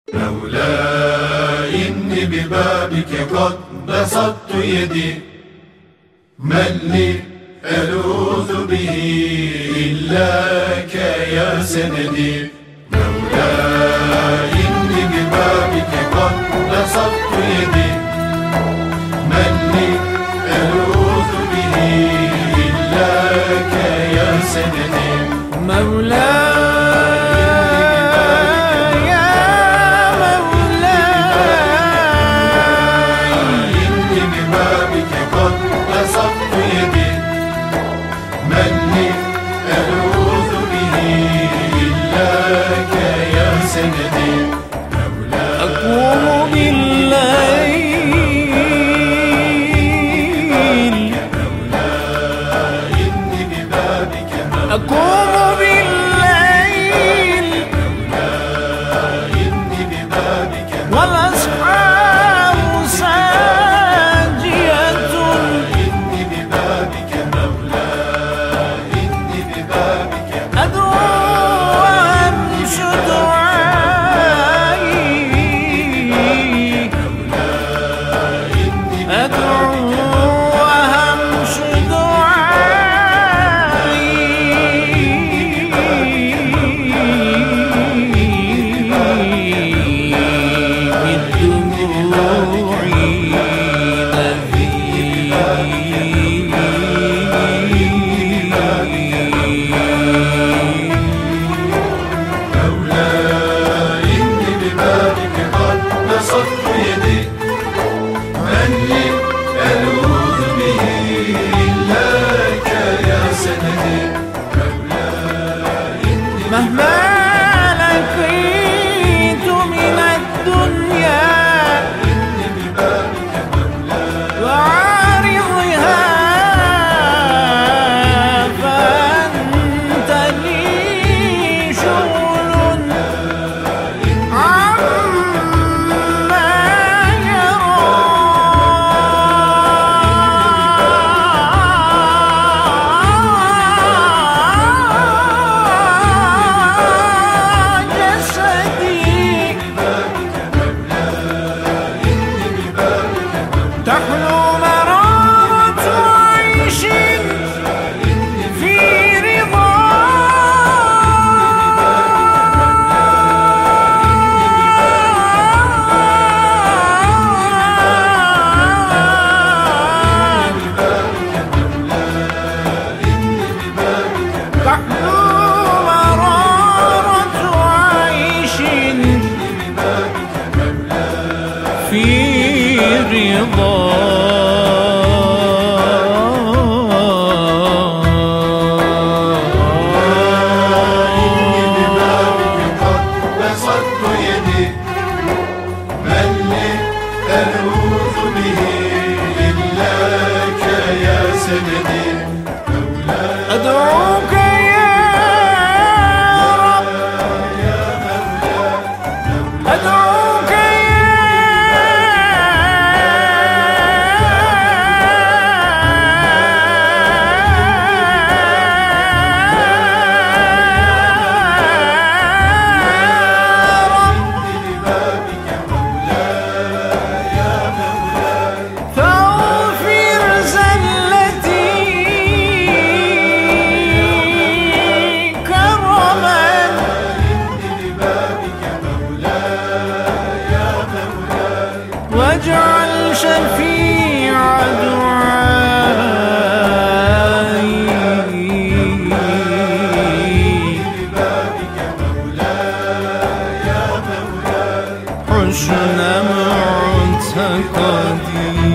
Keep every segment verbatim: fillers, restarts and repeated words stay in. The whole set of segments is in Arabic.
مولاي إني ببابك قد بسطت يدي، من لي ألوذ به إلاك يا سندي. مولاي إني ببابك قد بسطت يدي، من لي ألوذ به إلاك يا سندي. مولاي أقوم بالليل، أقوم بالليل والأسحار ساجية، أدعو وأنشد مهما لقيت من الدنيا وعارضها فأنت لي شغل عما يرى. تحلو مرارة عيش في رضا، تحلو مرارة عيش في رضا. ألوذ به إلاك يا سندي. أدعوك يا رب، أدعوك واجعل شفيع دعائي حسن معتقدي.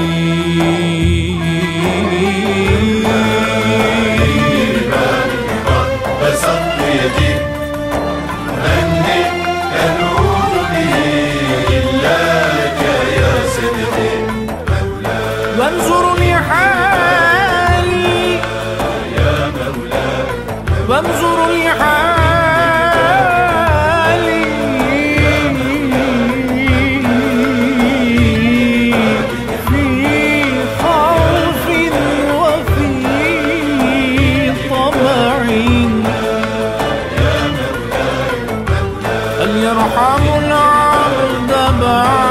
بسطت يدي، من لي ألوذ به إلاك يا سندي. وانظر لحالي يا مولاي، وانظر لحالي في خوف وفي طمع، هل يرحم العالم بعد